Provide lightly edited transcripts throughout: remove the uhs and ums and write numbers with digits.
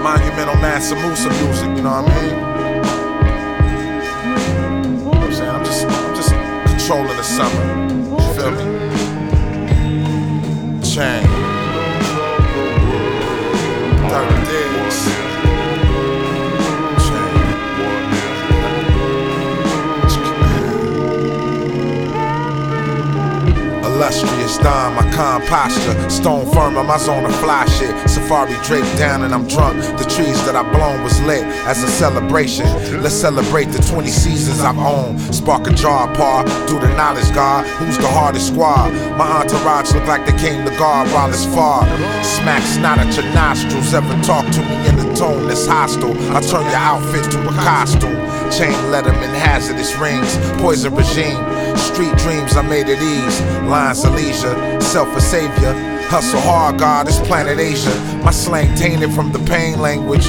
monumental Mansa Musa music, you know what I mean? You know what I'm saying? I'm just controlling the summer. You feel me? Chain. Dirty Diggs. Illustrious Don, my calm posture. Stone firm on my zone of fly shit. Safari draped down and I'm drunk. The trees that I blown was lit as a celebration. Let's celebrate the 20 seasons I've owned. Spark a jar, par, do the knowledge guard. Who's the hardest squad? My entourage look like they came to guard while it's far. Smack snot at your nostrils. Ever talk to me in a tone that's hostile? I turn your outfit to a costume. Chain letterman, hazardous rings. Poison regime. Street dreams, I made it ease. Lines of leisure, self a savior. Hustle hard, God, it's planet Asia. My slang tainted from the pain language.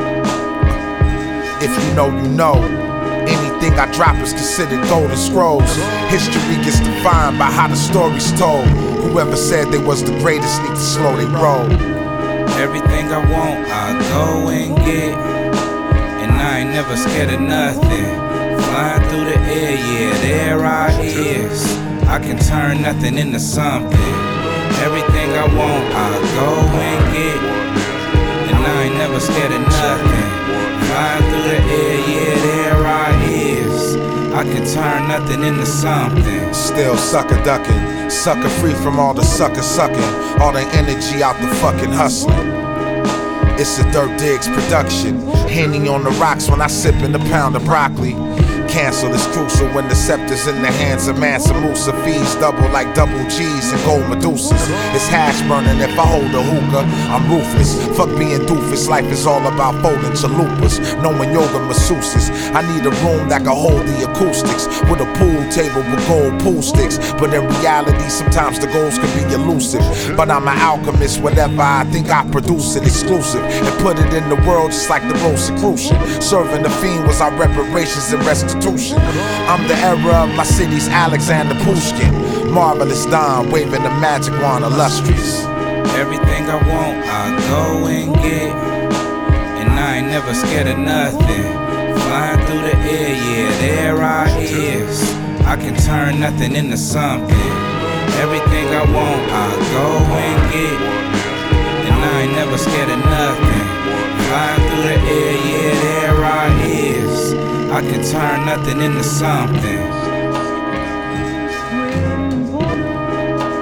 If you know, you know. Anything I drop is considered golden scrolls. History gets defined by how the story's told. Whoever said they was the greatest need to slow their roll. Everything I want, I go and get. And I ain't never scared of nothing. Flying through the air, yeah, there I is. I can turn nothing into something. Everything I want, I go and get. And I ain't never scared of nothing. Flying through the air, yeah, there I is. I can turn nothing into something. Still sucker ducking, sucker free from all the sucker sucking. All the energy out the fucking hustling. It's a Dirt Diggs production. Henny on the rocks when I sip in a pound of broccoli. Cancel is crucial when the scepter's in the hands of Mansa Musa. Fees double like double G's and gold Medusas. It's hash burning if I hold a hookah. I'm ruthless, fuck being doofus. Life is all about folding chalupas. Knowing yoga masseuses. I need a room that can hold the acoustics. With a pool table with gold pool sticks. But in reality, sometimes the goals can be elusive. But I'm an alchemist, whatever I think I produce it exclusive. And put it in the world just like the Rosicrucian. Serving the fiend was our reparations and restitution. I'm the era of my city's Alexander Pushkin. Marvelous Don, waving the magic wand, illustrious. Everything I want, I go and get. And I ain't never scared of nothing. Flying through the air, yeah, there I is. I can turn nothing into something. Everything I want, I go and get. And I ain't never scared of nothing. Flying through the air, yeah, there I is. I can turn nothing into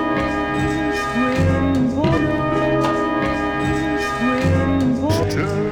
something.